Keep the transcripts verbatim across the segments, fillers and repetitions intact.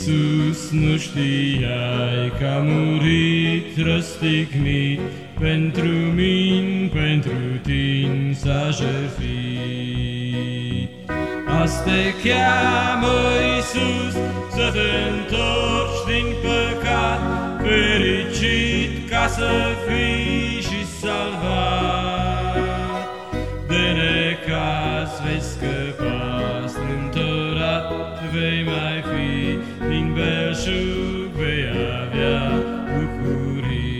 Iisus, nu știai că a murit răstignit, pentru mine, pentru tine s-a jertfit. Azi te cheamă Iisus să te întorci din păcat, fericit ca să fii și salvat. De necaz vei scăpa, strâmtorat vei mai fi, din belșug vei avea bucurii.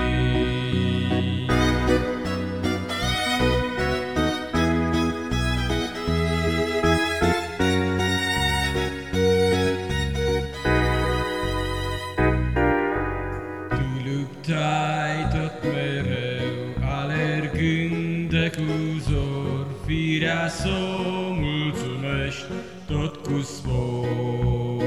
Tu luptai tot mereu, alergând de cu zor, firea s-o mulțumești tot cu spor.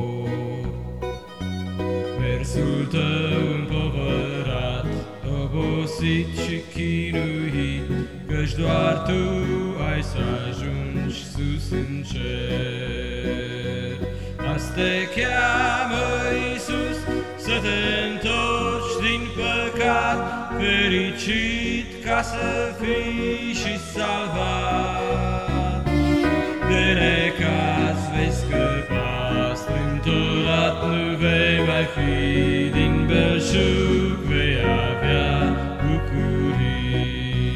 Mersul tău împovărat, obosit și chinuit, căci doar tu ai să ajungi sus în cer. Azi te cheamă Iisus să te întorci din păcat, fericit ca să fii și salvat. De necaz vei scăpa, strâmtorat nu vei mai fi, din belșug vei avea bucurii.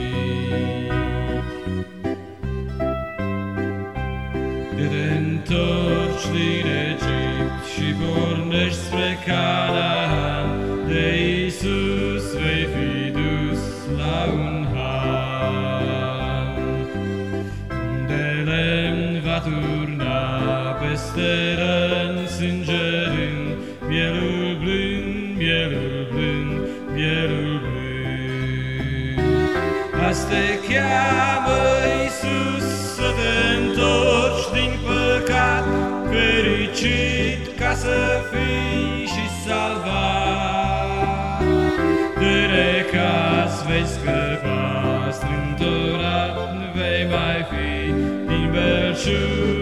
De te întorci din Egipt și pornești spre Canaan, de Iisus vei fi dus la un han, unde lemn va turna peste răni sângerând, mielul blând, mielul blând, mielul blând. Azi te cheamă Iisus să te întorci din păcat, fericit ca să fii și salvat. De necaz vei scăpa, strâmtorat nu vei mai fi, din belșug